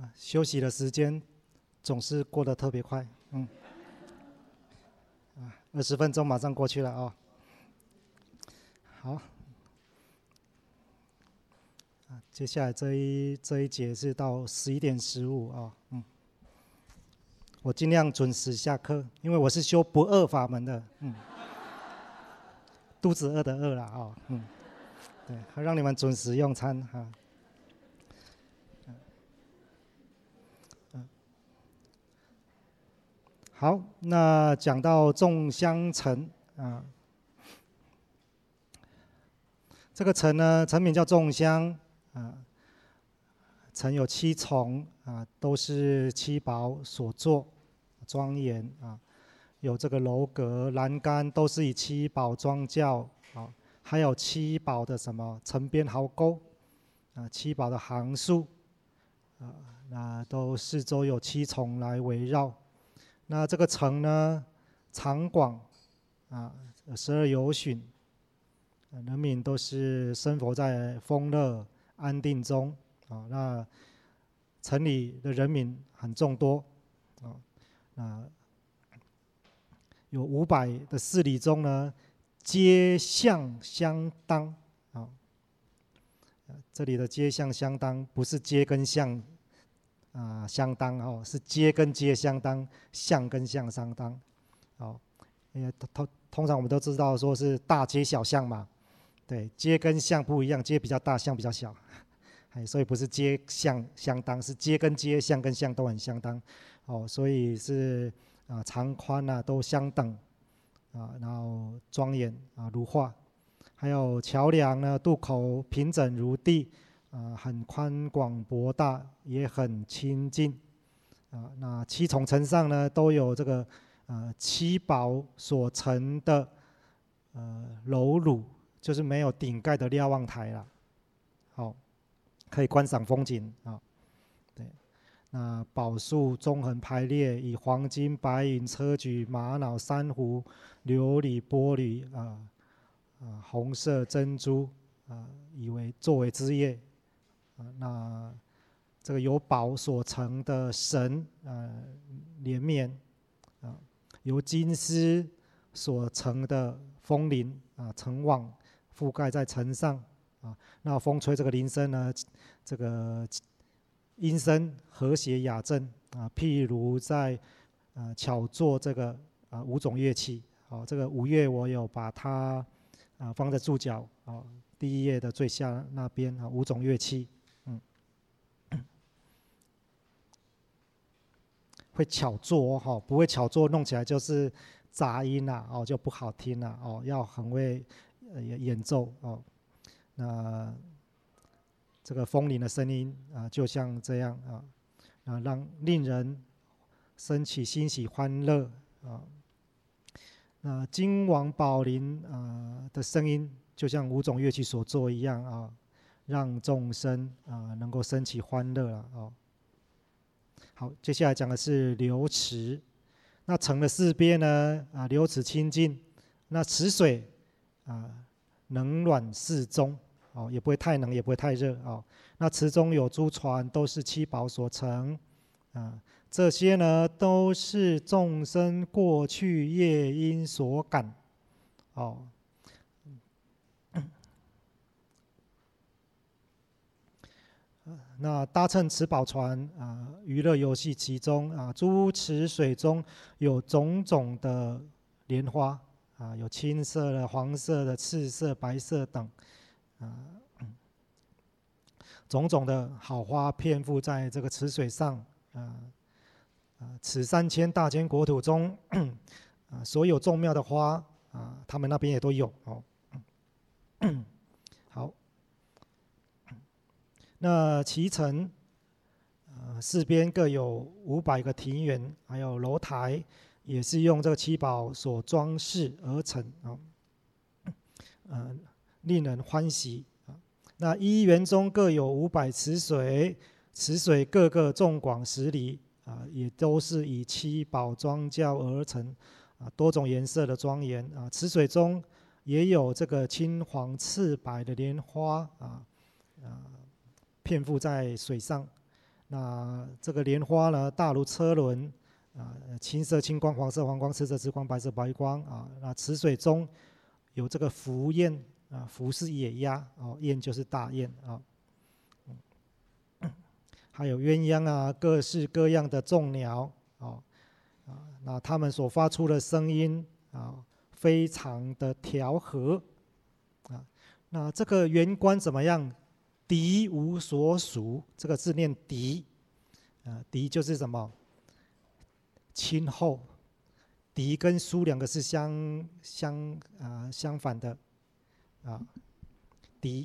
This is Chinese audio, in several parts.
休息的时间总是过得特别快，20分钟马上过去了哦。好，接下来这一节是到11点15啊，我尽量准时下课，因为我是修不饿法门的，肚子饿的饿啦哦，对，让你们准时用餐哈。好，那讲到众香尘啊，这个尘呢，尘名叫众香啊，尘有7重啊，都是七宝所作，庄严啊，有这个楼阁、栏杆，都是以七宝装教啊，还有七宝的什么城边壕沟啊，七宝的行树啊，那都四周有7重来围绕。那这个城呢，长广啊，12由旬，人民都是生活在丰乐安定中啊。那城里的人民很众多啊，那有500的4里中呢，街巷相当啊。这里的街巷相当不是街跟巷相当哦，是街跟街相当，巷跟巷相当，哦，因为通常我们都知道说是大街小巷嘛，对，街跟巷不一样，街比较大，巷比较小，所以不是街巷相当，是街跟街、巷跟巷都很相当，哦，所以是长宽都相等，然后庄严如画，还有桥梁呢，渡口平整如地。很宽广博大，也很清净那7重城上呢，都有这个七宝所成的楼橹，就是没有顶盖的瞭望台啦。好，可以观赏风景啊。对，那宝树纵横排列，以黄金、白银、砗磲、玛瑙、珊瑚、琉璃、玻璃红色珍珠作为枝叶。那这个由宝所成的绳连绵由金丝所成的风铃层网覆盖在城上那风吹这个铃声呢，这个音声和谐雅正譬如在巧作这个5种乐器这个5乐我有把它放在注脚第1页的最下那边5种乐器。会巧做不会巧做弄起来就是杂音就不好听要很会演奏那这个风铃的声音就像这样令人升起欣喜欢乐那金王宝铃的声音就像5种乐器所做一样让众生能够升起欢乐了好，接下来讲的是流池。那城的4边呢流池清净，那池水冷暖适中也不会太冷，也不会太热那池中有诸船，都是七宝所成这些呢都是众生过去业因所感那搭乘此宝船娱乐游戏其中诸池水中有种种的莲花有青色的、黄色的、赤色、白色等种种的好花遍布在这个池水上此3000大千国土中所有众妙的花他们那边也都有好。那其城4边各有500个庭园，还有楼台，也是用这个七宝所装饰而成令人欢喜那1园中各有500池水，池水各个纵广10里也都是以七宝装教而成多种颜色的庄严池水中也有这个青黄赤白的莲花遍布在水上， 那这个莲花呢，大如车轮青色、青光、黄色、黄光、赤色、紫光、白色、白光那池水中有这个福焰福是野鸭焰就是大雁还有鸳鸯各式各样的众鸟那他们所发出的声音非常的调和那这个圆观怎么样？敌无所属，这个字念敌敌就是什么？亲厚。敌跟疏两个是相反的敌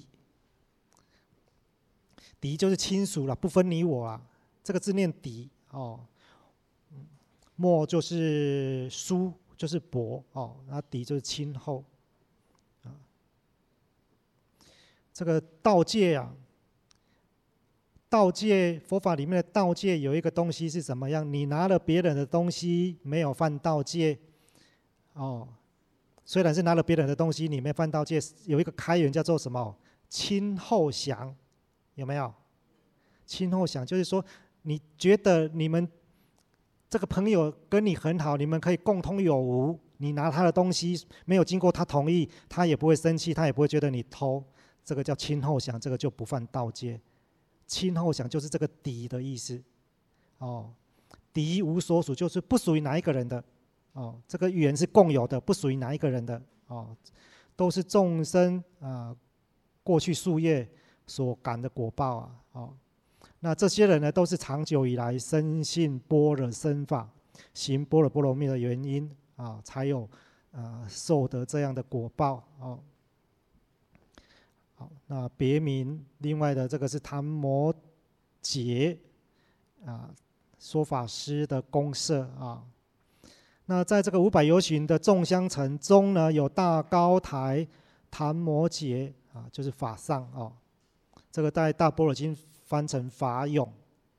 就是亲属了，不分你我啦。这个字念敌莫就是疏，就是薄那敌就是亲厚这个道戒道戒佛法里面的道戒有一个东西是怎么样？你拿了别人的东西没有犯道戒虽然是拿了别人的东西，你没犯道戒，有一个开源叫做什么？亲厚享，有没有？亲厚享就是说，你觉得你们这个朋友跟你很好，你们可以共通有无。你拿他的东西没有经过他同意，他也不会生气，他也不会觉得你偷。这个叫亲厚享，这个就不犯道戒。亲厚享就是这个敌的意思敌无所属，就是不属于哪一个人的这个缘是共有的，不属于哪一个人的都是众生过去树叶所感的果报那这些人呢，都是长久以来深信般若僧法，行般若波罗蜜的原因才有受得这样的果报好，那别名另外的这个是檀摩羯说法师的公社那在这个500由旬的众香城中呢，有大高台檀摩羯就是法上这个在大般若经翻成法涌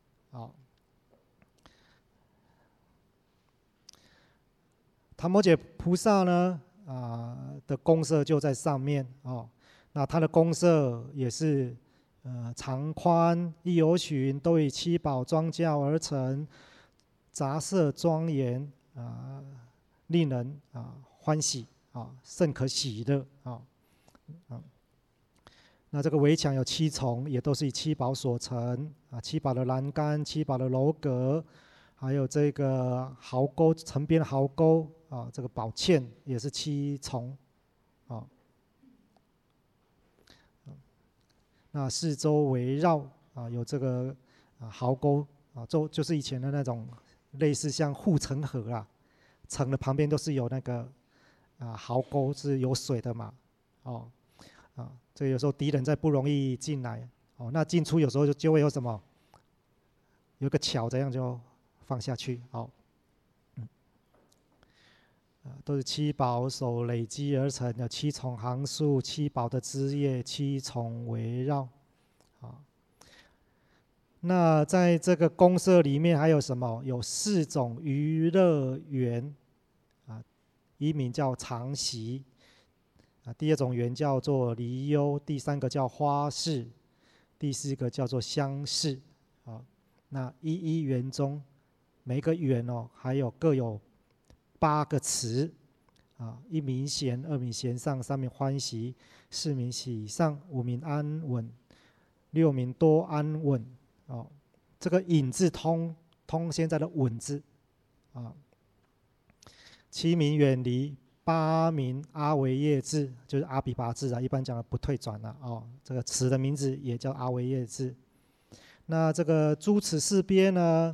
檀摩羯菩萨呢的公社就在上面那他的公社也是长宽1由旬，都以七宝装教而成，杂色庄严令人欢喜甚可喜乐那这个围墙有7重，也都是以七宝所成七宝的栏杆、七宝的楼阁，还有这个壕沟、城边壕沟这个宝券也是7重那四周围绕有这个壕沟就是以前的那种类似像护城河城的旁边都是有那个壕沟，是有水的嘛这个有时候敌人在不容易进来那进出有时候就会有什么，有个桥这样就放下去都是七宝所累积而成的7重行树、七宝的枝叶、7重围绕那在这个公社里面还有什么？有4种娱乐园一名叫常习第2种园叫做离忧，第3个叫花市，第4个叫做香市那一园中每个园还有各有8个词1名贤，2名贤上，3名欢喜，4名喜上，5名安稳，6名多安稳这个引字通现在的稳字7名远离，8名阿维业字，就是阿比拔字一般讲的不退转这个词的名字也叫阿维业字。那这个诸词4边呢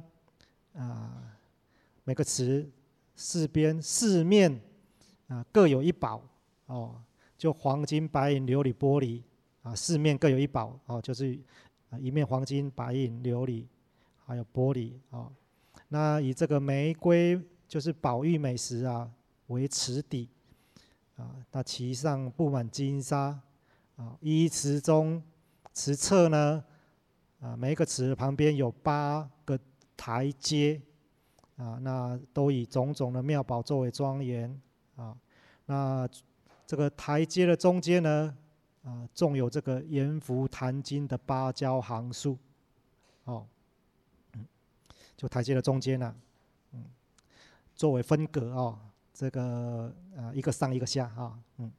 每个词4边4面各有1宝就黄金、白银、琉璃、玻璃4面各有1宝就是一面黄金、白银、琉璃还有玻璃那以这个玫瑰就是宝玉美石为池底那其上布满金沙一池中池侧呢每一个池旁边有8个台阶那都以种种的妙宝作为庄严那这个台阶的中间呢种有这个阎浮檀金的芭蕉行树就台阶的中间啊，作为分隔哦，这个一个上一个下啊，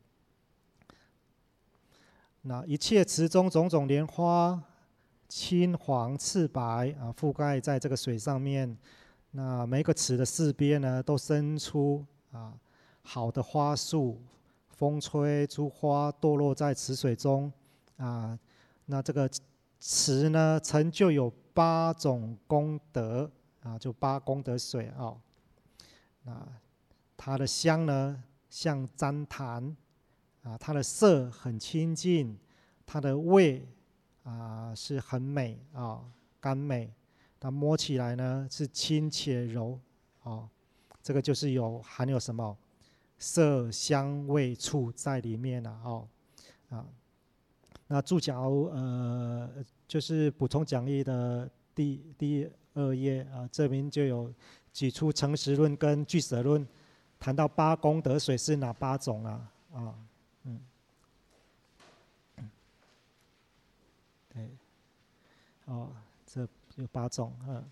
那一切池中种种莲花，青黄赤白啊，覆盖在这个水上面。那每个池的四边呢，都伸出好的花束，风吹诸花堕落在池水中啊。那这个池呢，成就有8种功德啊，就8功德水啊。那它的香呢，像旃檀啊，它的色很清净，它的味是很美啊，甘美。它摸起来呢是轻且柔啊，这个就是含有什么色香味触在里面了哦啊。那注脚就是补充讲义的第2页啊，这边就有举出诚实论跟俱舍论，谈到8功德水是哪8种啊？对，这有8种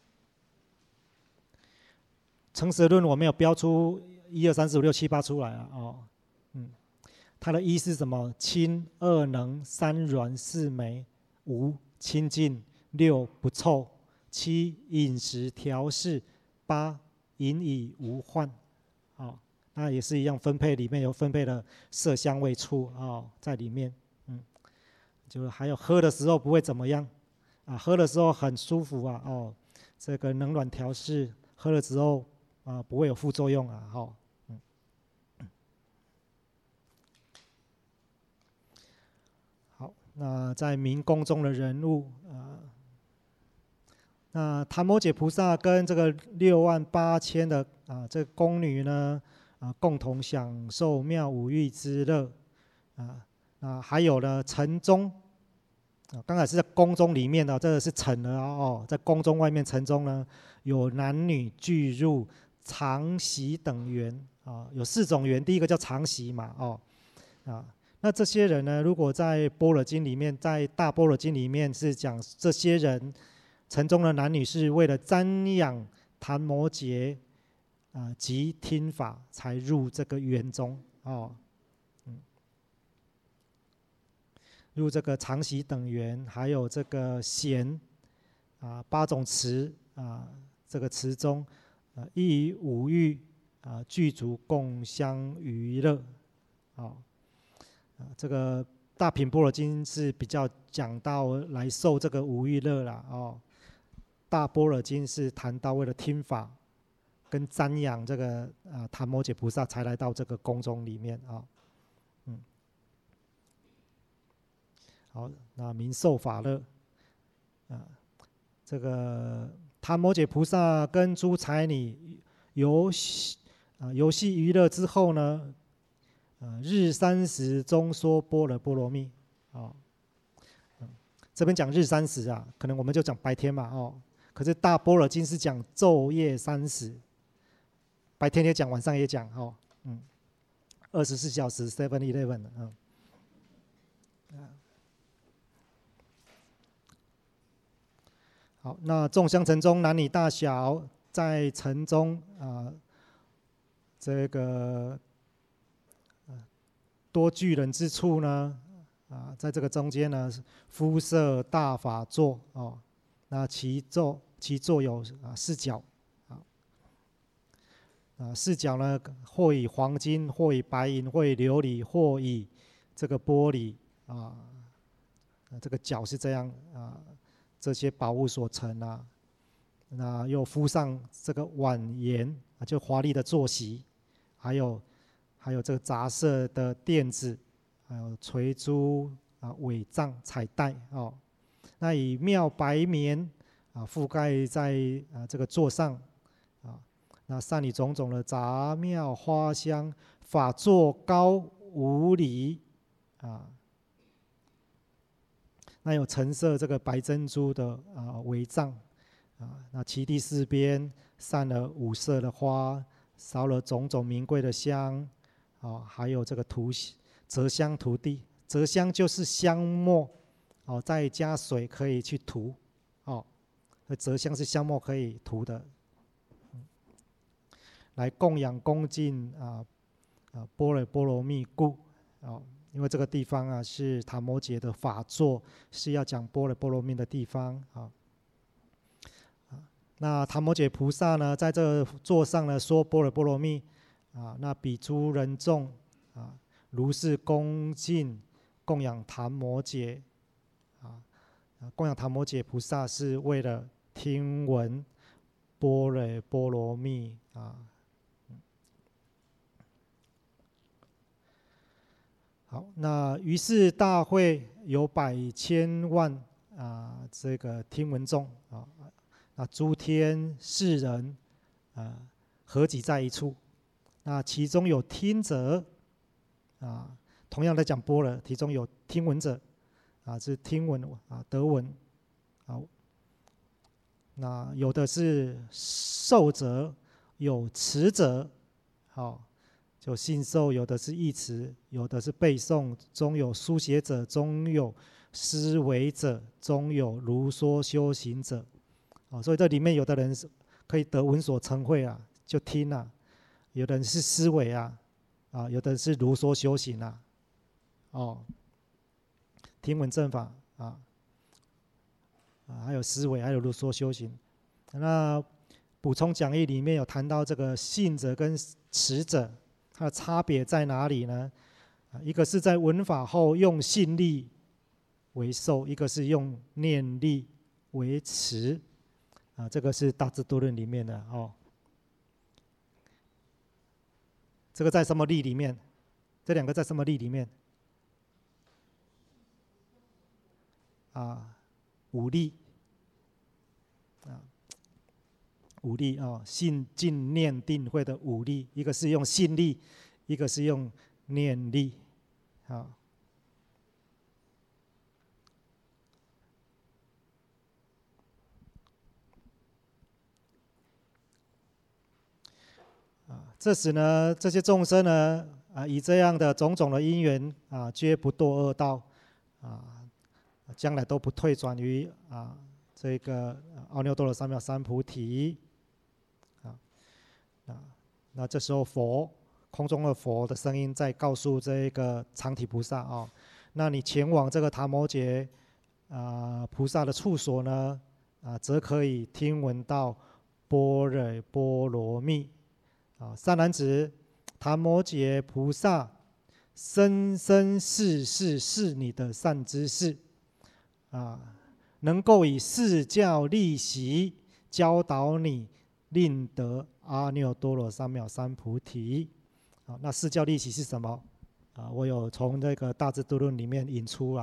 诚实论我没有标出1、2、3、4、5、6、7、8出来啊它的1是什么？清、2能、3软、4美、5清净、6不臭、7饮食调适、8饮以无患。那也是一样，分配里面有分配的色香味触在里面。就还有喝的时候不会怎么样喝的时候很舒服这个冷暖调适，喝了之后不会有副作用好，那在明宫中的人物那檀摩羯菩萨跟这个68000的这个宫女呢共同享受妙五欲之乐还有呢城中刚才是在宫中里面的，这个是城了在宫中外面城中呢，有男女俱入常习等缘有4种缘，第一个叫常习嘛那这些人呢，如果在般若经里面，在大般若经里面是讲这些人城中的男女是为了瞻仰檀摩羯及听法才入这个园中入这个常习等缘，还有这个弦8种池这个池中亦以五欲具足共相娱乐这个大品般若经是比较讲到来受这个五欲乐啦大般若经是谈到为了听法跟瞻仰这个檀摩羯菩萨才来到这个宫中里面好，那明受法乐这个檀摩羯菩萨跟诸才女游戏娱乐之后呢日30中说般若波罗蜜这边讲日30可能我们就讲白天嘛可是大般若经是讲昼夜30，白天也讲，晚上也讲24小时 7-11好，那众香城中男女大小在城中这个多聚人之处呢在这个中间呢敷设大法座那其座有4角4角呢或以黄金，或以白银，或以琉璃，或以这个玻璃这个角是这样这些宝物所成那又敷上这个碗沿就华丽的坐席，还有这个杂色的垫子，还有垂珠尾帐彩带那以妙白棉覆盖在这个座上那散以种种的杂妙花香，法座高5里那有陈设这个白珍珠的围帐那其地4边散了5色的花，烧了种种名贵的香还有这个折香涂地，折香就是香末再加水可以去涂折香是香末可以涂的，来供养恭敬般若波罗蜜故因为这个地方是达摩诘的法座，是要讲般若波罗蜜的地方那达摩诘菩萨呢，在这个座上呢说般若波罗蜜那比诸人众如是恭敬供养达摩诘供养达摩诘菩萨是为了听闻般若波罗蜜好，那于是大会有百千万这个听闻众那诸天世人合集在一处，那其中有听者同样在讲般若，其中有听闻者是听闻得闻那有的是受者，有持者就信受，有的是译持，有的是背诵，中有书写者，中有思维者，中有如说修行者所以这里面有的人可以得闻所成慧就听有的人是思维有的人是如说修行听闻正法还有思维，还有如说修行。那补充讲义里面有谈到这个信者跟持者，它的差别在哪里呢？一个是在闻法后用信力为受，一个是用念力为持这个是大智度论里面的这个在什么力里面？这两个在什么力里面？五力五力信静念定慧的五力，一个是用信力，一个是用念力这时呢，这些众生呢以这样的种种的因缘皆不堕恶道将来都不退转于这个阿耨多罗三藐三菩提那这时候空中的佛的声音在告诉这个常体菩萨那你前往这个达摩诘菩萨的处所呢则可以听闻到般若波罗蜜善男子，达摩诘菩萨生生世世是你的善知识能够以示教利习教导你，令得阿耨多罗三藐三菩提那示教利习是什么我有从那个大智度论里面引出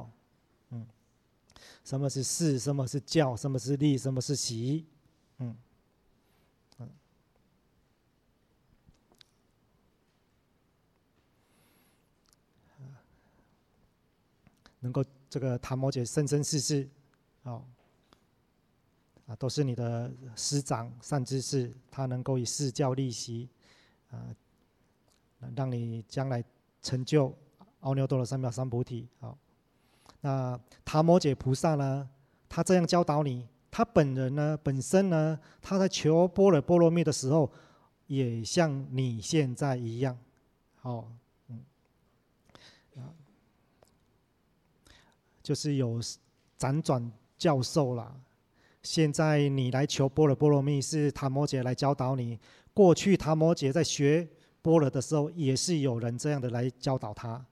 什么是示，什么是教，什么是利，什么是习能够这个达摩诘生生世世都是你的师长善知识，他能够以示教利习让你将来成就阿耨多罗三藐三菩提那达摩诘菩萨呢，他这样教导你，他本人呢，本身呢，他在求般若波罗蜜的时候，也像你现在一样就是有辗转教授啦。现在你来求般若波罗蜜，是达摩诘来教导你。过去达摩诘在学般若的时候，也是有人这样的来教导他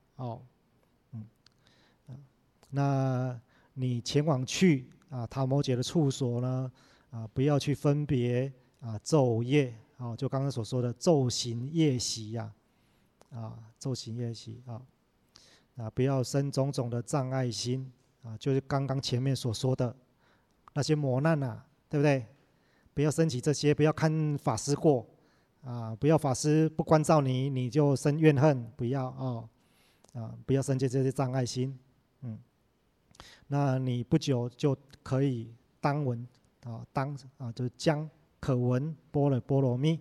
那你前往去达摩诘的处所呢不要去分别昼夜就刚刚所说的昼行夜习昼行夜习不要生种种的障碍心就是刚刚前面所说的那些磨难对不对？不要升起这些，不要看法师过不要法师不关照你，你就生怨恨，不要不要生起这些障碍心那你不久就可以当闻就是将可闻般若波罗蜜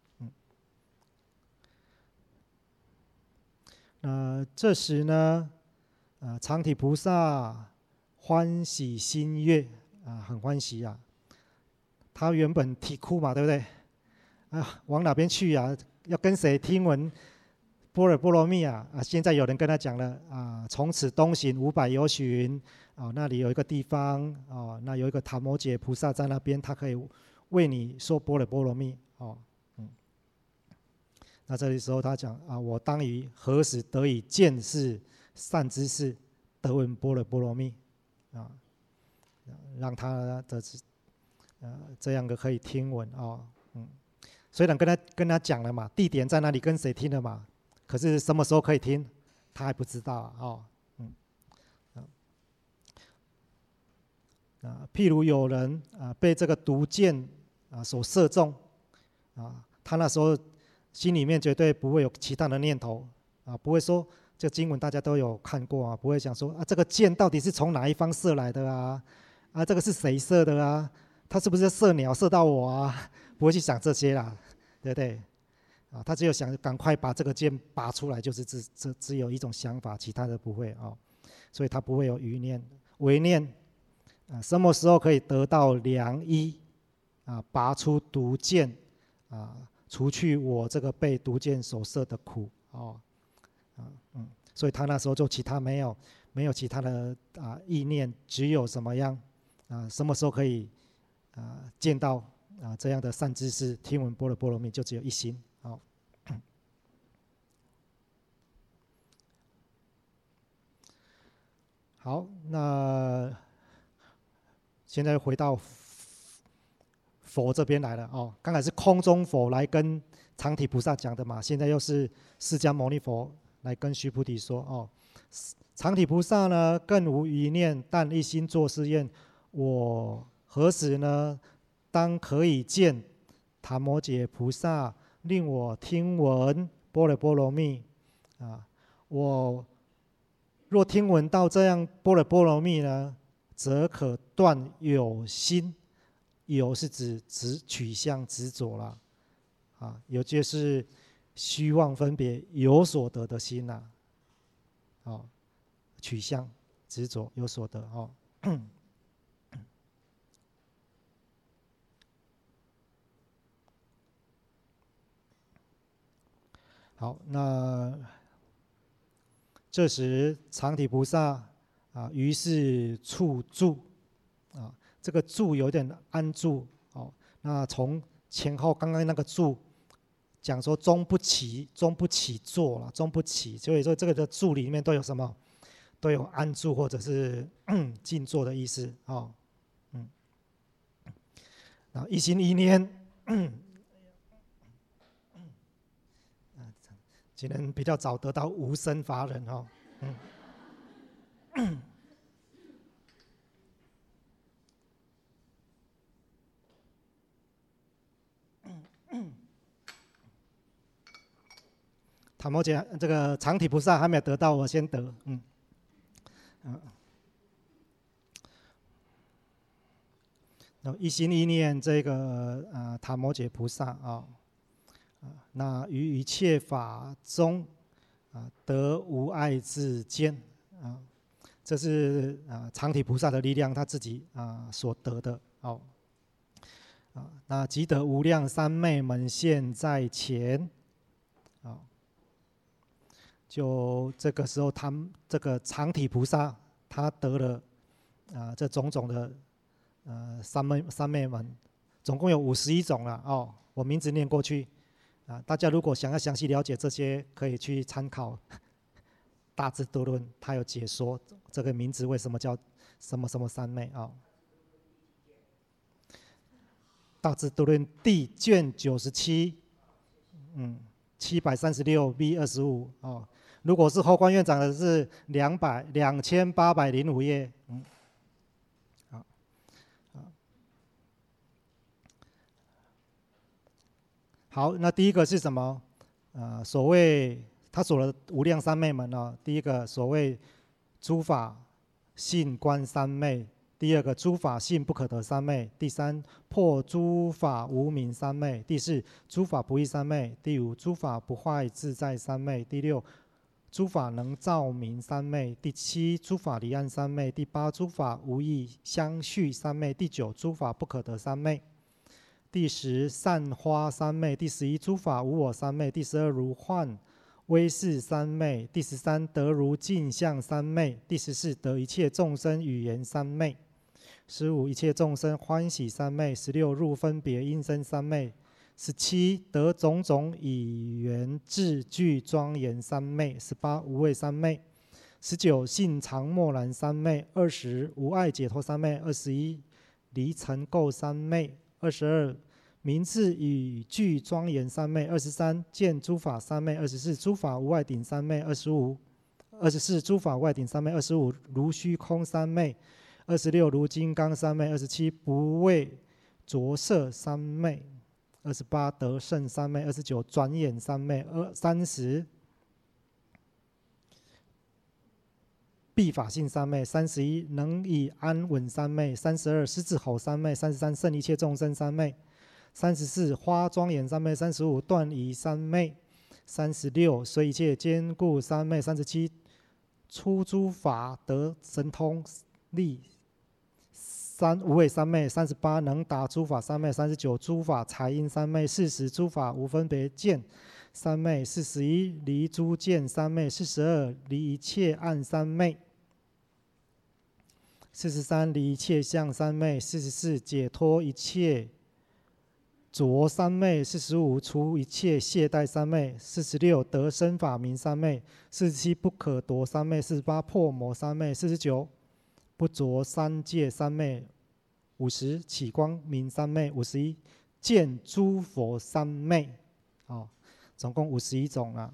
这时呢常体菩萨欢喜心悦很欢喜他原本啼哭嘛，对不对？啊，往哪边去啊？要跟谁听闻般若波罗蜜啊？啊，现在有人跟他讲了啊，从此东行500由旬啊，那里有一个地方啊，那有一个达摩诘菩萨在那边，他可以为你说般若波罗蜜哦。那这里时候他讲啊，我当于何时得以见识善知识，得闻般若波罗蜜啊？让他的这样的可以听闻哦。虽然跟他讲了嘛，地点在哪里，跟谁听了嘛，可是什么时候可以听，他还不知道哦。譬如有人被这个毒箭所射中他那时候心里面绝对不会有其他的念头不会说这经文大家都有看过不会想说这个箭到底是从哪一方射来的这个是谁射的他是不是射鸟射到我不会去想这些啦，对不对？他只有想赶快把这个箭拔出来，就是只有一种想法，其他的不会所以他不会有余念、唯念什么时候可以得到良医拔出毒箭除去我这个被毒箭所射的苦所以他那时候就其他没有其他的意念，只有什么样什么时候可以见到这样的善知识，听闻般若波罗蜜，就只有一心好，那现在回到佛这边来了刚才是空中佛来跟常体菩萨讲的嘛，现在又是释迦牟尼佛来跟须菩提说常体菩萨呢更无余念，但一心作是愿：我何时呢当可以见达摩诘菩萨，令我听闻般若波罗蜜我若听闻到这样般若波罗蜜呢，则可断有心。有是指取向执着啦有就是虚妄分别有所得的心取向执着有所得好，那这时常体菩萨于是处住这个住有点安住那从前后刚刚那个住讲说终不起坐了，终不起，所以说这个的住里面都有什么？都有安住或者是静坐的意思然后一心一念只能比较早得到无生法忍达摩诘这个常体菩萨还没有得到，我先得一心一念这个达摩诘菩萨那于一切法中得无碍自坚这是常体菩萨的力量，他自己所得的那即得无量三昧门现在前就这个时候他这个常体菩萨他得了这种种的三昧门，总共有51种了我名字念过去大家如果想要详细了解这些，可以去参考《大智度论》，他有解说这个名字为什么叫什么什么三昧大智度论》第卷97736B25如果是后观院长的是2805页好，那第一个是什么所谓他所的无量三昧门第一个所谓诸法性观三昧，第二个诸法性不可得三昧，第三破诸法无明三昧，第四诸法不异三昧，第五诸法不坏自在三昧，第六诸法能照明三昧，第七诸法离岸三昧，第八诸法无异相续三昧，第九诸法不可得三昧。 第10散花三昧，第11诸法无我三昧，第12如幻威势三昧，第13得如镜像三昧，第14得一切众生语言三昧，15一切众生欢喜三昧，16入分别音声三昧，17得种种语言字句庄严三昧，18无畏三昧，19性常默然三昧，20无碍解脱三昧，21离尘垢三昧，22名字语句庄严三昧，23见诸法三昧，24诸法无碍顶三昧，24诸法无碍顶三昧，25如虚空三昧，26如金刚三昧，27不为着色三昧，28得胜三昧，29转眼三昧，30必法性三昧，31能以安稳三昧，32狮子吼三昧，33胜一切众生三昧，34花庄严三昧，35断疑三昧，36随一切坚固三昧，37出诸法得神通力无畏三昧，38能达诸法三昧，39诸法财因三昧，40诸法无分别见三昧，41离诸见三昧，42离一切暗三昧，43离一切相三昧，44解脱一切着三昧，45除一切懈怠三昧，46得生法明三昧，47不可夺三昧，48破魔三昧，49不着三界三昧，50起光明三昧，51见诸佛三昧，总共51种啊，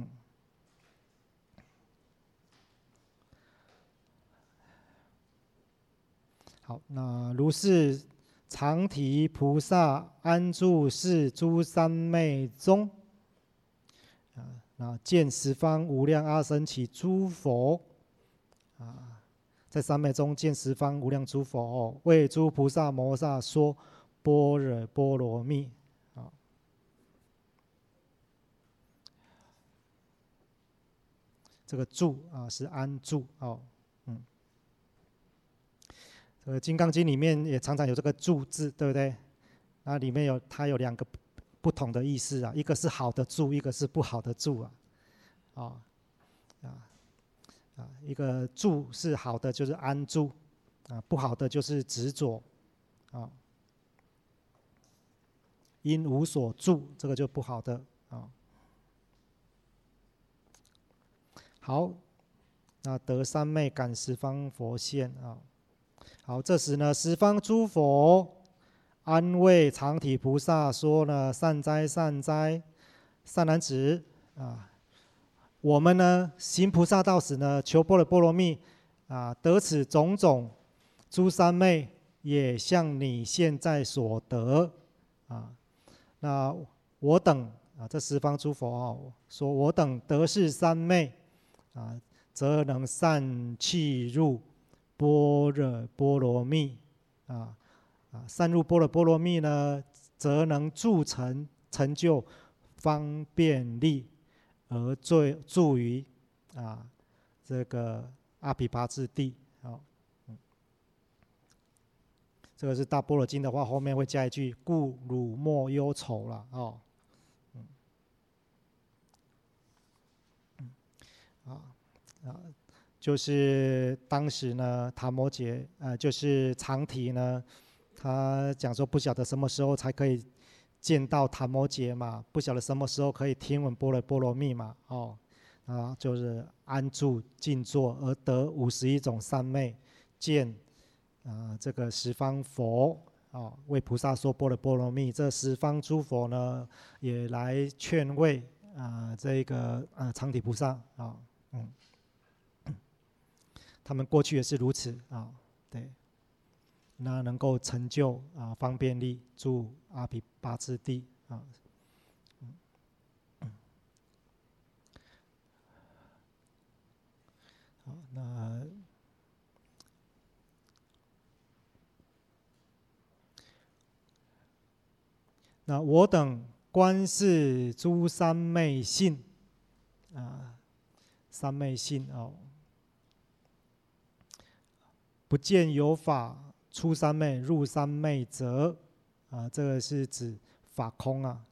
好，那如是常提菩萨安住是诸三昧中，那见十方无量阿僧祇诸佛，在三昧中见十方无量诸佛，为诸菩萨摩萨说般若波罗蜜，这个住是安住这个《金刚经》里面也常常有这个住字，对不对？那里面它有2个不同的意思一个是好的住，一个是不好的住一个住是好的，就是安住不好的就是执着因无所住，这个就不好的好，那得三昧感十方佛现好，这时呢，十方诸佛安慰常体菩萨说呢：善哉，善哉，善男子我们呢行菩萨道时呢，求般若波罗蜜得此种种诸三昧，也像你现在所得那我等这十方诸佛说我等得是三昧则能善契入般若波罗蜜善入般若波罗蜜呢，则能助成就方便力，而助于这个阿毗跋致地这个是大般若经的话，后面会加一句“故汝莫忧愁”了就是当时呢，达摩诘就是常提呢，他讲说不晓得什么时候才可以见到达摩诘嘛，不晓得什么时候可以听闻般若波罗蜜嘛就是安住静坐而得51种三昧，见这个十方佛为菩萨说般若波罗蜜，这十方诸佛呢也来劝慰这个常提菩萨他们过去也是如此对，那能够成就方便力，住阿毗跋致地好，那我等观视诸三昧性三昧性不见有法出三昧入三昧者这个是指法空啊。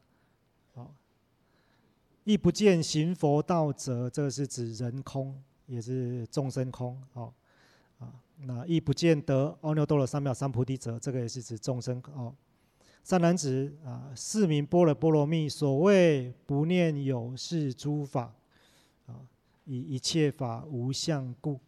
亦不见行佛道者，这个是指人空，也是众生空。那亦不见得阿耨多罗三藐三菩提者，这个也是指众生。善男子是名般若波罗蜜，所谓不念有是诸法，以一切法无相故。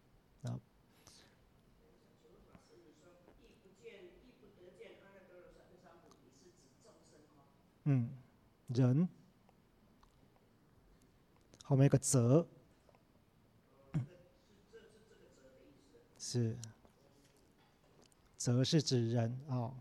人后面一个则，是则是指人好，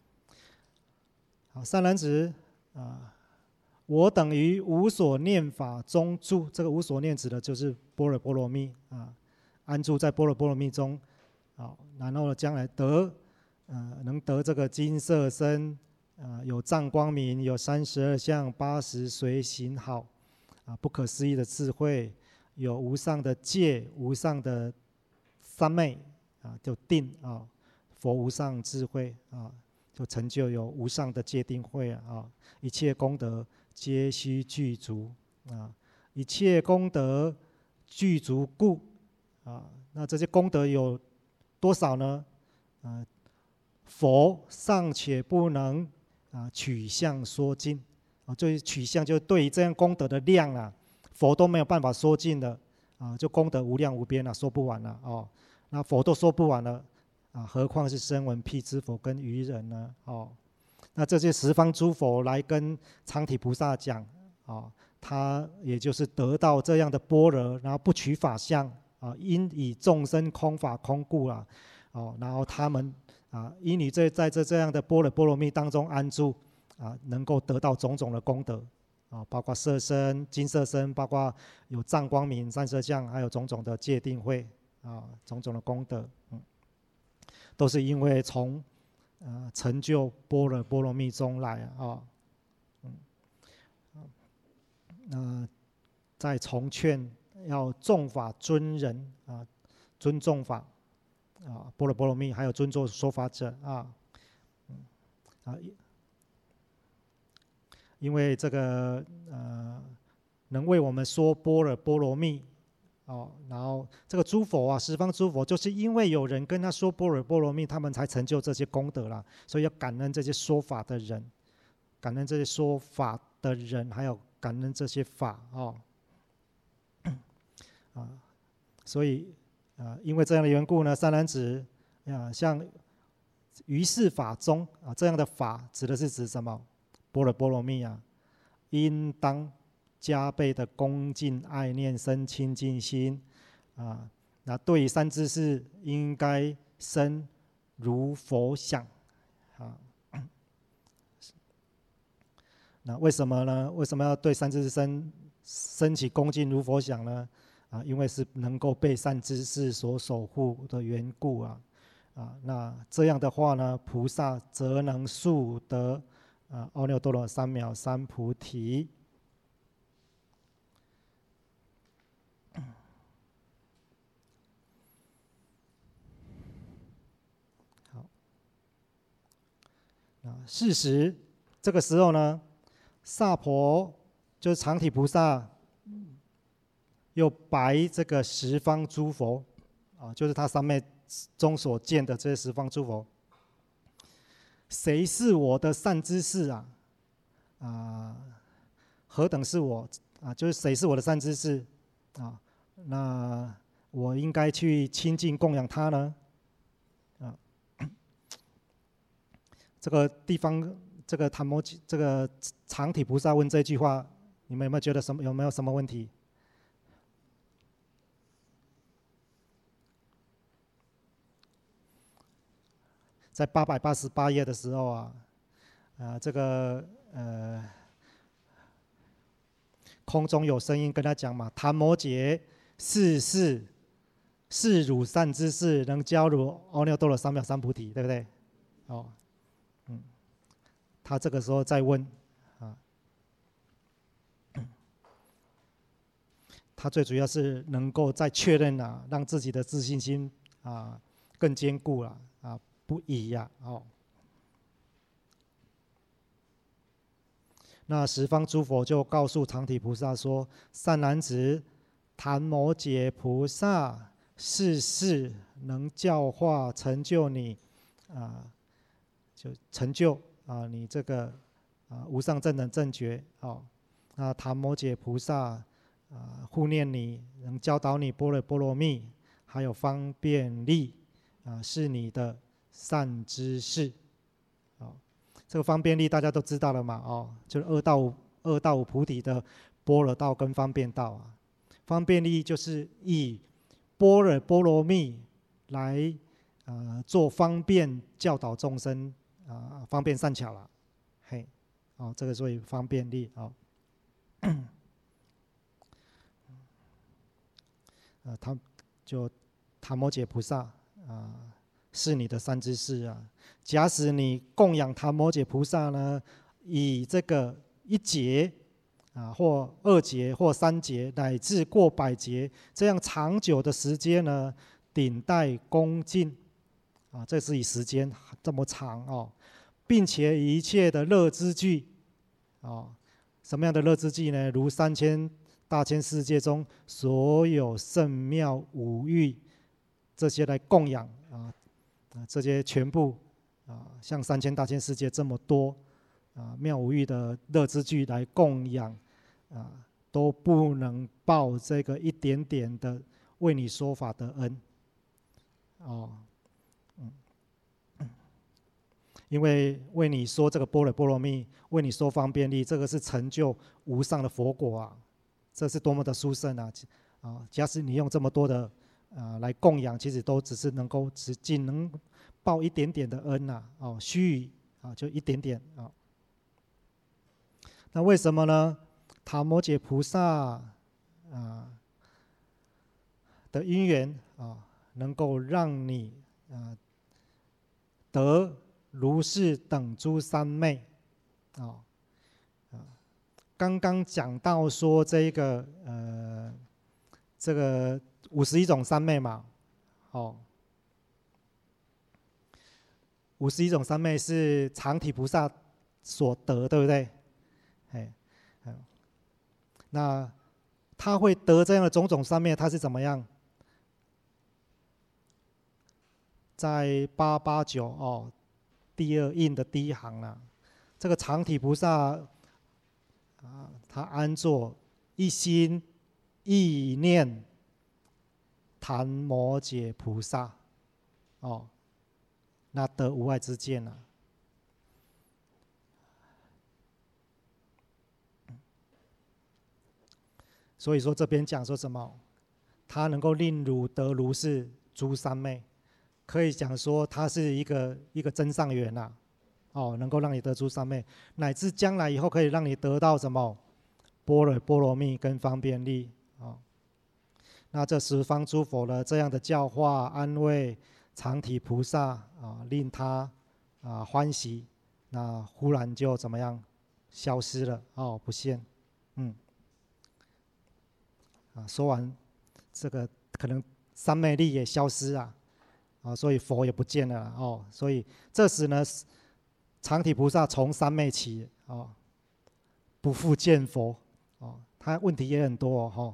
善男子我等于无所念法中住，这个无所念指的就是般若波罗蜜安住在般若波罗蜜中，然后将来能得这个金色身，有藏光明，有32相80随行好，不可思议的智慧，有无上的戒，无上的三昧就定佛无上智慧就成就有无上的戒定慧一切功德皆须具足一切功德具足故那这些功德有多少呢？佛尚且不能取相说尽就是取相，就对于这样功德的量佛都没有办法说尽的就功德无量无边说不完了那佛都说不完了何况是声闻辟支佛跟愚人呢？那这些十方诸佛来跟常体菩萨讲他也就是得到这样的般若，然后不取法相因以众生空法空故然后他们因你在这样的般若波罗蜜当中安住能够得到种种的功德包括色身、金色身，包括有藏光明、32相，还有种种的戒定慧种种的功德都是因为从成就般若波罗蜜中来再重劝要重法尊人尊重法般若波罗蜜，还有尊重说法者因为这个能为我们说般若波罗蜜然后这个诸佛十方诸佛就是因为有人跟他说般若波罗蜜，他们才成就这些功德啦，所以要感恩这些说法的人，感恩这些说法的人，还有感恩这些法所以因为这样的缘故呢，善男子像于是法中这样的法指的是指什么？般若波罗蜜应当加倍的恭敬爱念生清净心那对于三知识应该生如佛想那为什么呢？为什么要对三知识生起恭敬如佛想呢？因为是能够被善知识所守护的缘故那这样的话呢，菩萨则能速得阿耨多罗三藐三菩提。好，事实这个时候呢，萨婆就是常体菩萨，又白这个十方诸佛就是他三昧中所见的这些十方诸佛。谁是我的善知识何等是我就是谁是我的善知识那我应该去亲近供养他呢这个地方，这个这个常体菩萨问这句话，你们有没有觉得有没有什么问题？在888页的时候这个空中有声音跟他讲嘛，檀摩羯是汝善知识，能教汝阿耨多罗三藐三菩提，对不对？他这个时候在问他最主要是能够再确认让自己的自信心更坚固不疑那十方诸佛就告诉常体菩萨说：善男子，檀摩羯菩萨世世能教化成就你就成就你这个无上正等正觉那檀摩羯菩萨护念你，能教导你般若波罗蜜，还有方便力是你的善知识。这个方便力大家都知道了嘛就是二到五菩提的般若道跟方便道方便力就是以般若波罗蜜来做方便教导众生方便善巧了，嘿，这个所以方便力檀摩羯菩萨是你的善知识假使你供养檀摩羯菩萨呢，以这个一节或二节或三节乃至过百节这样长久的时间呢，顶戴恭敬这是以时间这么长并且一切的乐之具什么样的乐之具呢？如3000大千世界中所有圣妙五欲这些来供养这些全部像3000大千世界这么多妙五欲的乐之具来供养都不能报这个一点点的为你说法的恩因为为你说这个般若波罗蜜，为你说方便力，这个是成就无上的佛果这是多么的殊胜假使你用这么多的来供养，其实都只是仅能报一点点的恩须臾就一点点那为什么呢？檀摩羯菩萨的因缘能够让你得如是等诸三昧刚刚讲到说这个51种三昧嘛51种三昧是常体菩萨所得，对不对？那他会得这样的种种三昧，他是怎么样？在889第二印的第一行这个常体菩萨他安坐一心意念檀摩羯菩萨那得无碍之见所以说这边讲说什么？他能够令汝得如是诸三昧，可以讲说他是一个真上缘能够让你得诸三昧，乃至将来以后可以让你得到什么般若波罗蜜跟方便力那这十方诸佛的这样的教化安慰常体菩萨令他欢喜，那忽然就怎么样消失了不现说完这个可能三昧力也消失所以佛也不见了所以这时呢，常体菩萨从三昧起不复见佛他问题也很多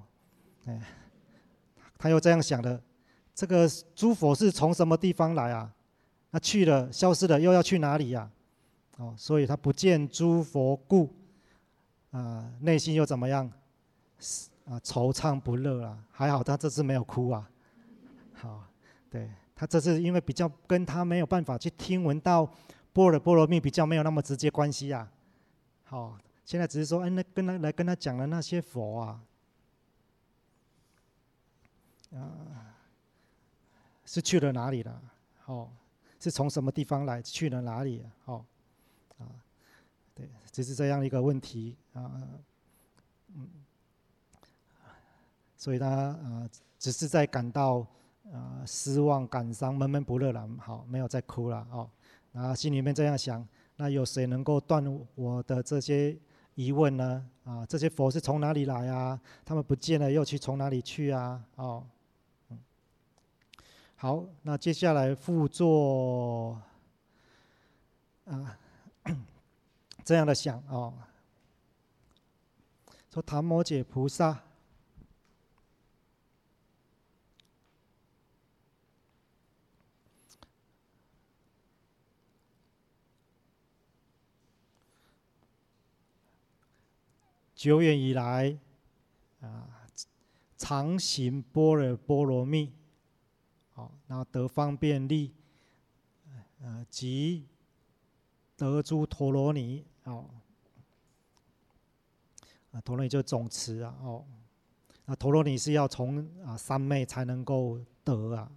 他又这样想的，这个诸佛是从什么地方来那去了消失了又要去哪里所以他不见诸佛故内心又怎么样惆怅不乐还好他这次没有哭好，对，他这次因为比较跟他没有办法去听闻到般若波罗蜜比较没有那么直接关系好，现在只是说跟他讲的那些佛是去了哪里了是从什么地方来去了哪里对，只是这样一个问题所以他只是在感到失望、感伤、闷闷不乐了，好，没有再哭了心里面这样想，那有谁能够断我的这些疑问呢？这些佛是从哪里来他们不见了又去从哪里去好，那接下来复做这样的想说檀摩羯菩萨久远以来常行般若波罗蜜，然后得方便力，及得诸陀罗尼，陀罗尼就是总持啊，那陀罗尼是要从三昧才能够得啊，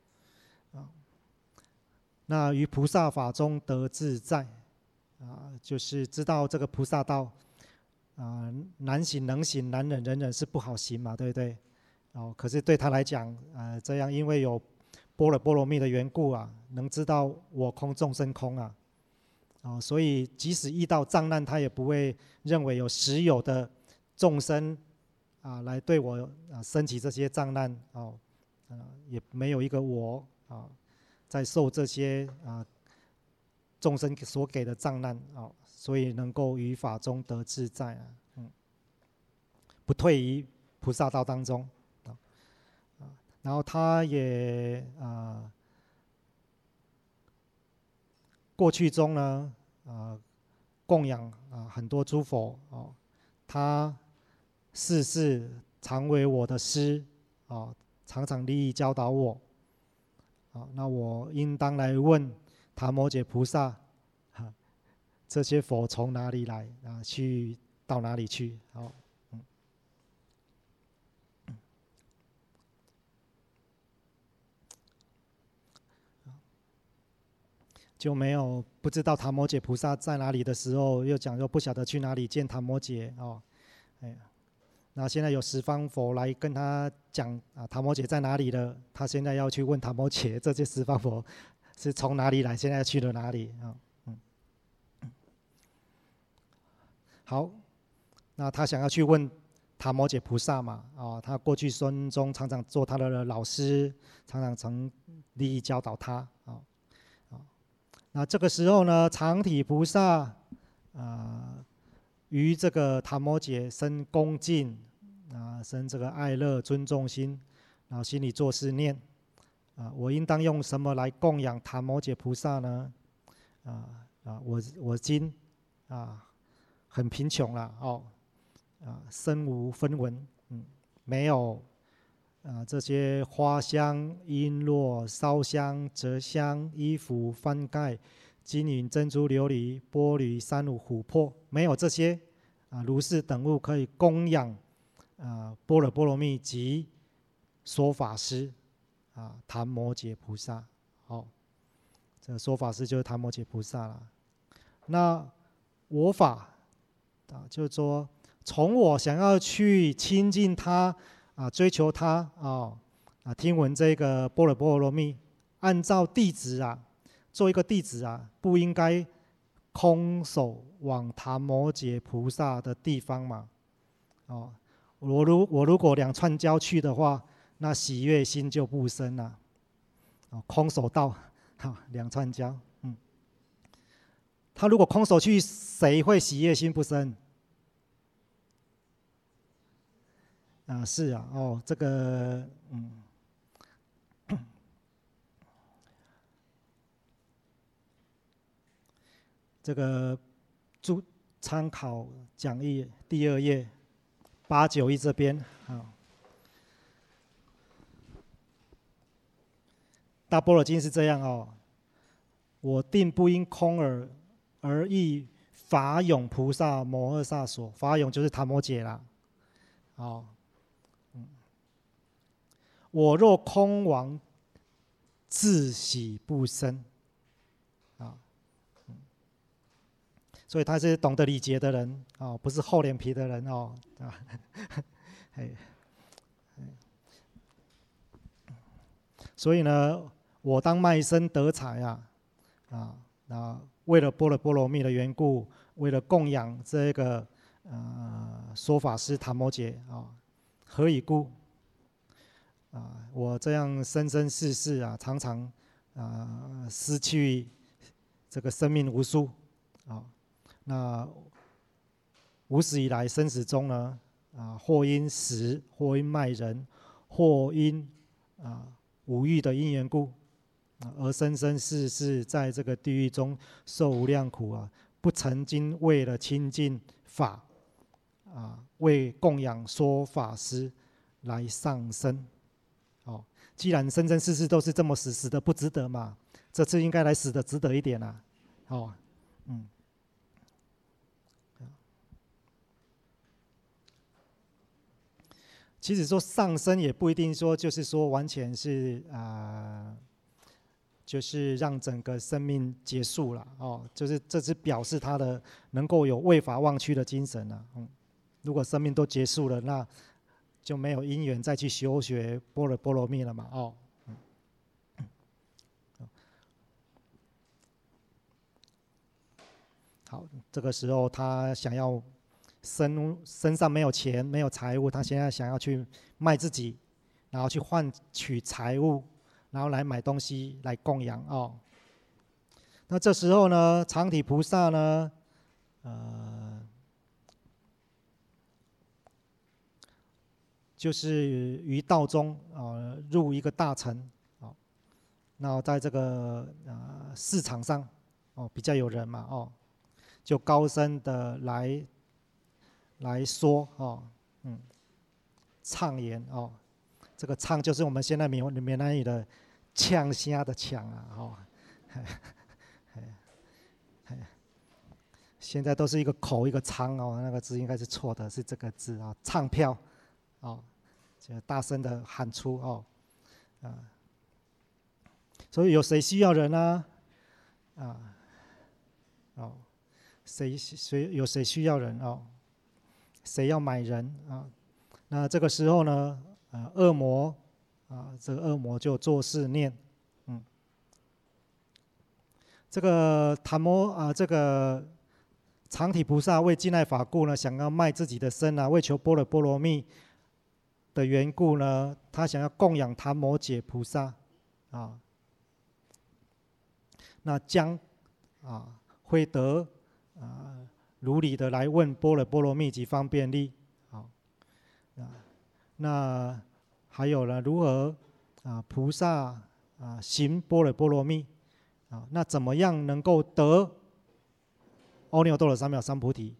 那于菩萨法中得自在，就是知道这个菩萨道，难行能行，难忍忍忍是不好行嘛，对不对？可是对他来讲，这样因为有般若波罗蜜的缘故啊，能知道我空众生空啊，所以即使遇到障难，他也不会认为有实有的众生来对我升起这些障难，也没有一个我在受这些众生所给的障难，所以能够于法中得自在不退于菩萨道当中，然后他也过去中呢供养很多诸佛，他世世常为我的师，常常利益教导我，那我应当来问檀摩羯菩萨，这些佛从哪里来去到哪里去？就没有不知道檀摩羯菩萨在哪里的时候，又讲又不晓得去哪里见檀摩羯那现在有十方佛来跟他讲檀摩羯在哪里了，他现在要去问檀摩羯，这些十方佛是从哪里来，现在去了哪里好，那他想要去问檀摩羯菩萨嘛，他过去生中常常做他的老师，常常曾利益教导他那这个时候呢，常体菩萨于这个檀摩羯生恭敬生这个爱乐尊重心，然后心里作是念我应当用什么来供养檀摩羯菩萨呢？我今很贫穷了身无分文，没有这些花香、璎珞、烧香、折香、衣服、幡盖、金银、珍珠、琉璃、玻璃、珊瑚、琥珀，没有这些如是等物可以供养般若波罗蜜及说法师檀摩羯菩萨。这个说法师就是檀摩羯菩萨了。那我法就是说，从我想要去亲近他追求他听闻这个般若波罗蜜，按照弟子做一个弟子不应该空手往檀摩羯菩萨的地方嘛我如果两串交去的话，那喜悦心就不生了空手道两串交他如果空手去，谁会喜悦心不生？是这个这个参考讲义第2页891这边大般若经是这样我定不因空而忆法勇菩萨摩诃萨所，法勇就是檀摩羯啦我若空亡，自喜不生所以他是懂得礼节的人不是厚脸皮的人所以呢，我当卖身得财为了般若波罗蜜的缘故，为了供养这个说法师檀摩羯何以故？我这样生生世世常常失去这个生命无数那无始以来生死中呢，或因食，或因卖人，或因五欲的因缘故，而生生世世在这个地狱中受无量苦啊！不曾经为了亲近法为供养说法师来上生。既然生生世世都是这么死，死的不值得嘛，这次应该来死的值得一点啊！其实说上升也不一定说就是说完全是就是让整个生命结束了就是这是表示他的能够有为法忘躯的精神了。如果生命都结束了，那就没有因缘再去修学般若波罗蜜了嘛好，这个时候他想要身上没有钱没有财物，他现在想要去卖自己，然后去换取财物，然后来买东西来供养那这时候呢，常体菩萨呢就是于道中入一个大城那在这个市场上比较有人嘛就高声的来说唱言这个唱就是我们现在闽南语的呛声的呛现在都是一个口一个仓那个字应该是错的，是这个字唱票就大声的喊出所以有谁需要人啊有谁需要人谁要买人那这个时候呢恶魔这个恶魔就作是念这个这个常体菩萨为尽爱法故呢，想要卖自己的身为求般若波罗蜜的缘故呢，他想要供养檀摩解菩萨那将会得如理的来问般若波罗蜜及方便力那还有呢，如何菩萨行般若波罗蜜那怎么样能够得阿耨多罗三藐三菩提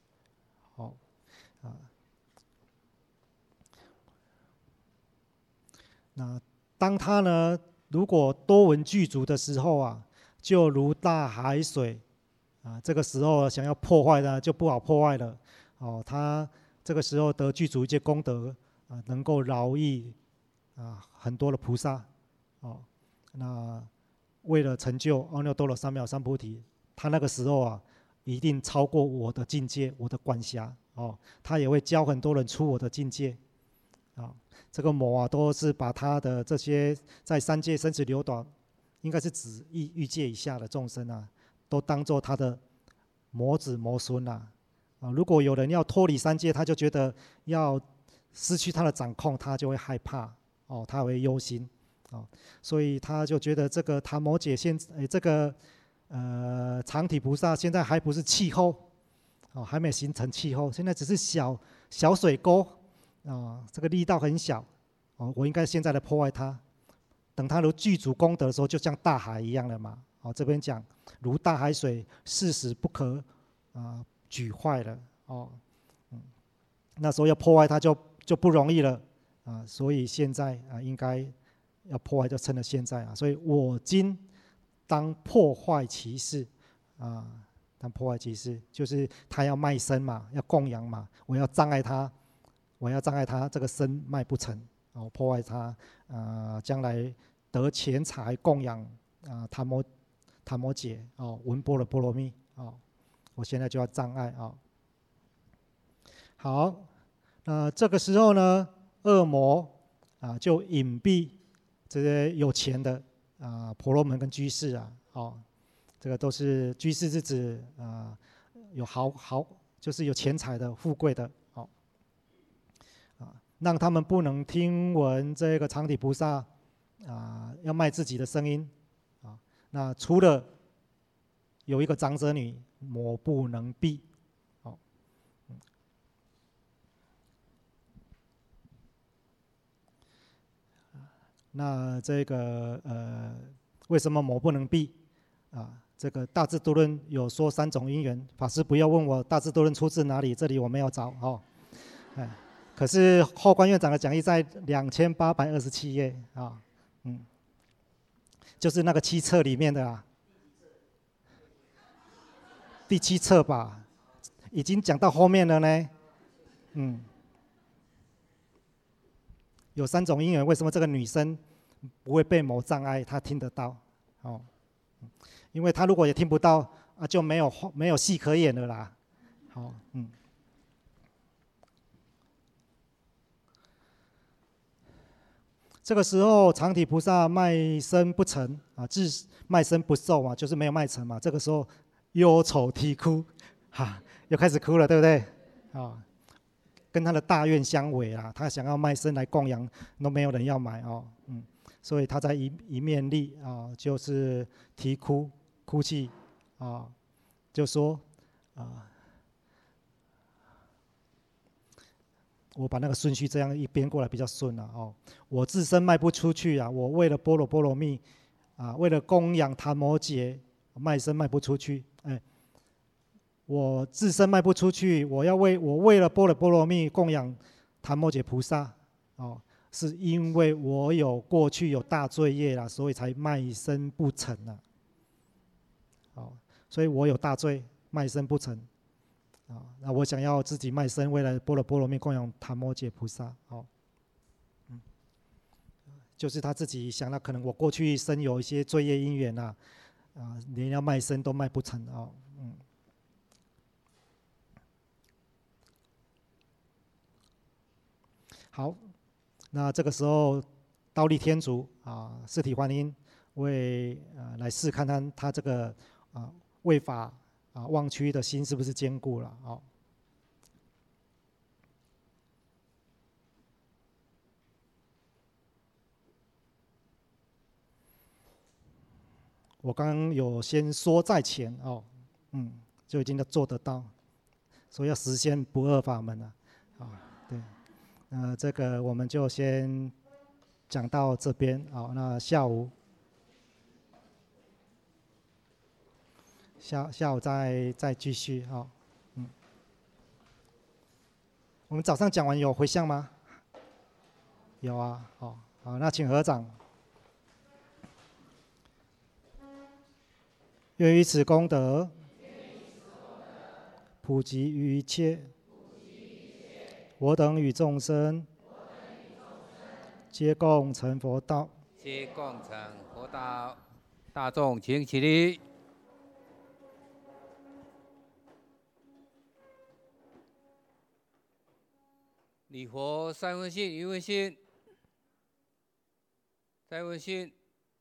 那当他呢如果多闻具足的时候就如大海水这个时候想要破坏呢就不好破坏了他这个时候得具足一切功德能够饶益很多的菩萨那为了成就阿耨多罗三藐三菩提，他那个时候一定超过我的境界，我的管辖他也会教很多人出我的境界这个魔都是把他的这些在三界生死流转，应该是指欲界以下的众生都当作他的魔子魔孙如果有人要脱离三界，他就觉得要失去他的掌控，他就会害怕他会忧心所以他就觉得这个檀摩解这个常体菩萨现在还不是气候还没形成气候，现在只是小水沟这个力道很小我应该现在来破坏它，等它如具足功德的时候，就像大海一样了嘛这边讲如大海水，誓死不可举坏了那时候要破坏它就不容易了所以现在应该要破坏就趁着现在所以我今当破坏其事当破坏其事就是他要卖身嘛，要供养嘛，我要障碍他这个身卖不成破坏他将来得钱财供养檀摩解闻般若波罗蜜我现在就要障碍好，那这个时候呢，恶魔就隐蔽这些有钱的婆罗门跟居士这个都是居士是指有就是有钱财的富贵的让他们不能听闻这个常体菩萨要卖自己的声音那除了有一个长者女，魔不能避那这个为什么某不能避啊？这个大智度论有说3种因缘，法师不要问我大智度论出自哪里，这里我没有找哦。可是后观院长的讲义在2827页啊，就是那个7册里面的啊，第7册吧，已经讲到后面了呢。有3种因缘，为什么这个女生不会被某障碍？她听得到，哦，因为她如果也听不到啊，就没有戏可演了啦。好，这个时候常体菩萨卖身不成啊，卖身不受嘛，就是没有卖成嘛。这个时候忧愁啼哭，又开始哭了，对不对？啊。跟他的大愿相违啊，他想要卖身来供养，都没有人要买哦，所以他在一面立啊，就是啼哭泣啊，就说啊，我把那个顺序这样一编过来比较顺了哦。我自身卖不出去啊，我为了般若波罗蜜啊，为了供养檀摩羯，卖身卖不出去，我自身卖不出去，我为了般若波罗蜜供养檀摩羯菩萨，哦，是因为我过去有大罪业啦，所以才卖身不成啦，哦，所以我有大罪，卖身不成，啊，那我想要自己卖身，为了般若波罗蜜供养檀摩羯菩萨，哦，就是他自己想到，可能我过去生有一些罪业因缘啊，连要卖身都卖不成哦。好，那这个时候，忉利天竺啊，释体观音来试看看他这个为法忘躯的心是不是坚固了哦。我刚刚有先说在前哦，就已经做得到，所以要实现不二法门了啊，对。这个我们就先讲到这边，好，那下午再继续，好，我们早上讲完有回向吗？有啊，好，那请合掌。愿以此功德，普及于一切，我等与众生，皆共成佛道。 皆共成佛道。大众请起立。礼佛三问信，一问信，再问信，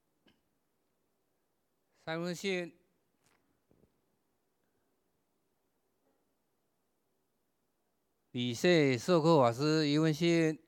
三问信。礼谢授课法师一问信。